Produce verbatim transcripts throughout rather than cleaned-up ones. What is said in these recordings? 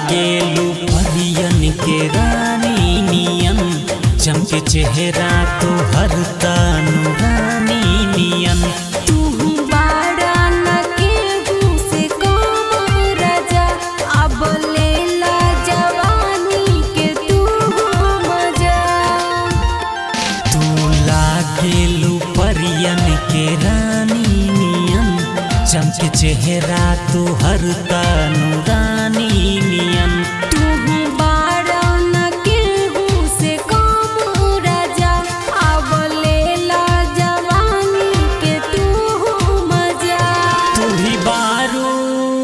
लागेलू परियन के रानी नियन, चमके चेहरा तो हर तानु रानी नियन। तू बाड़ा न केहू से कम राजा, अब लेला जवानी के तू मजा। तू लागेलू परियन के रानी नियन, चमके चेहरा तो हर तानु रानी नियन। तू बाड़ा न केहू से कम राजा, अब लेला जवानी के तू मजा। तू ही बारू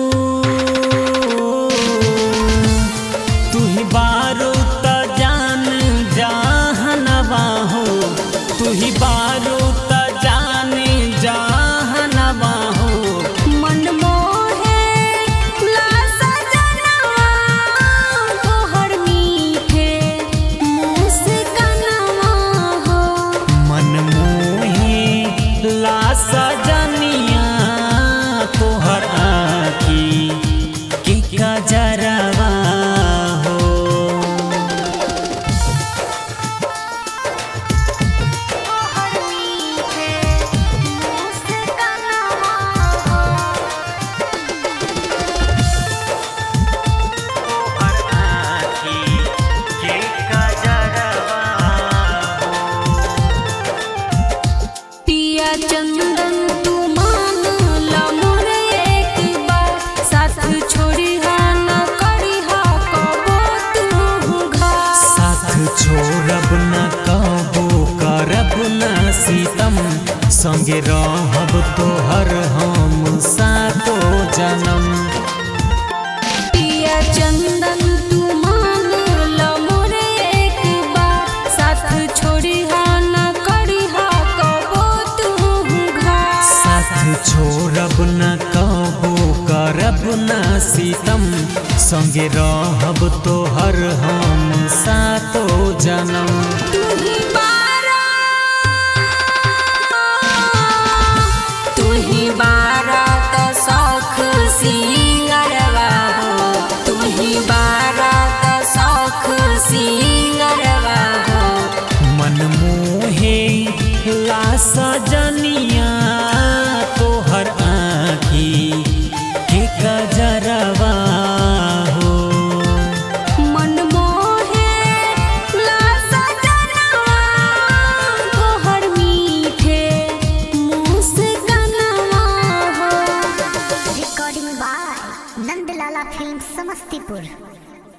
तू ही बारू त जान जहानवा हो, तू ही बारू त जान जहानवा हो। मन मोहे ला सजनवा, तोहर मीठे मुस्कानवा हो। मन मोहे ला सजनिया तोहर आँखी के कजरवा हो। तोहर मीठे मुस्कानवा हो। तोहर आँखी के कजरवा हो। पिया चंदन तू मान ला मोर एक बार, साथ छोड़ी हा न करी हा कबो तू घात। साथ छोड़ब न कबो करब न सीतम, संगे रहब तोहर हम सातो जन्म। पिया चंदन तू मान ला मोर एक बार, साथ छोड़ी हा न करी हा कबो तू घात। साथ छोड़ब न कबो करब न सीतम, संगे रहब तोहर हम सातो जन्म। तू ही बारा तू ही बारा त शौख सिंगरवा हो। तू ही बारा त शौख सिंगरवा हो। मन मोहे ला सजनिया तोहर आँखी के कजरवा हो। मन मोहे ला सजनवा, तोहर मीठे मुस्कानवा हो। Recording by Nandlala film Samastipur.